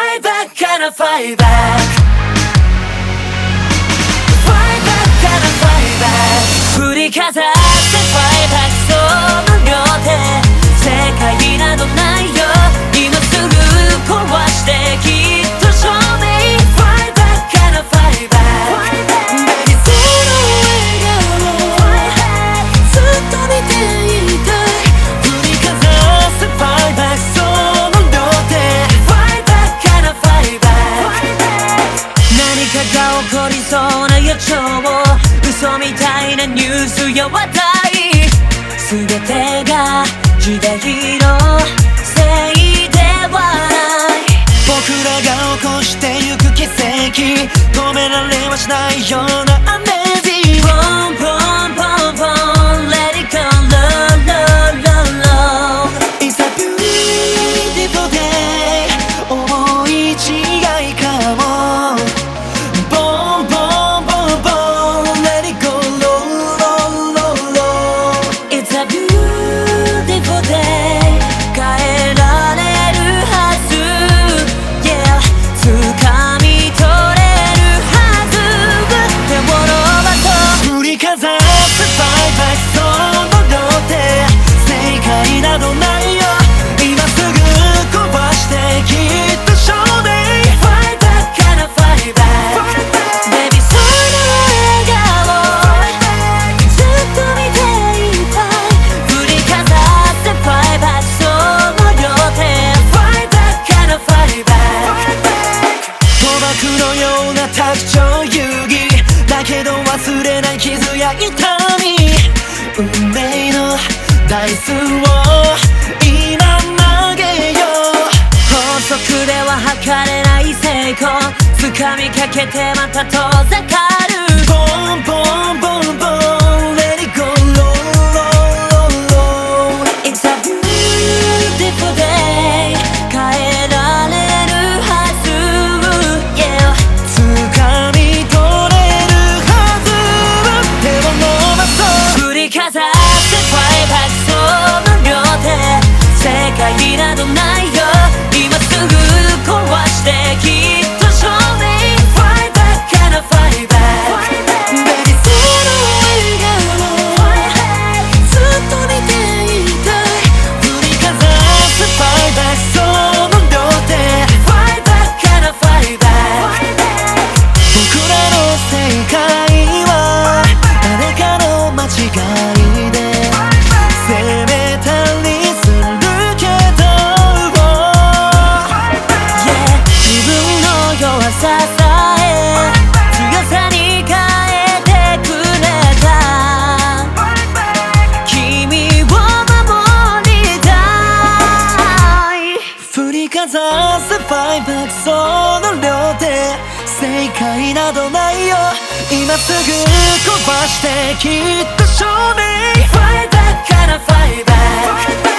Fight back, gonna fight back. Fight back, gonna fight back. 振りかざして Fight back その両手世界などないよ今すぐ壊してきっと証明 Fight back, gonna fight back. Baby その笑顔ずっと見ていたい振りかざして Fight back その両手 Fight back, gonna fight back. 何かが起こりそうな予兆嘘みたいなニュースや話題全てが時代のせいではない僕らが起こしてゆく奇跡止められはしないようなアメージ Boom boom boom boom Let it go low low low low It's a beautiful day 思い違いかもBoom boom boom boom Let it go low low low low It's a beautiful day 変えられるはず Yeah 掴み取れるはず手を伸ばそう振りかざす Fight back その両手正解などないよ今すぐ壊してきっと証明 Fight back, gonna fight back Baby その笑顔ずっと見ていたい振りかざして Fight back その両手 Fight back, gonna fight back 賭博のような卓上遊戯だけど忘れない傷や痛み運命のダイスを今投げよう法則では測れない成功掴みかけてまた遠ざかる Boom boom boom boom Let it go low low low low It's a beautiful day 変えられるはず Yeah 掴み取れるはず手を伸ばそう振りかざして Fight back その両手世界などないよ今すぐ壊してきっと証明 Fight back, gonna fight back Baby その笑顔ずっと見ていたい振りかざす Fight back その両手 Fight back, gonna fight back 僕らの正解は誰かの間違いで責めたりするけど Yeah 自分の弱ささえ強さに変えてくれた君を守りたい振りかざす Fight back その両手正解などないよ今すぐ壊してきっと証明 Fight back, gonna fight back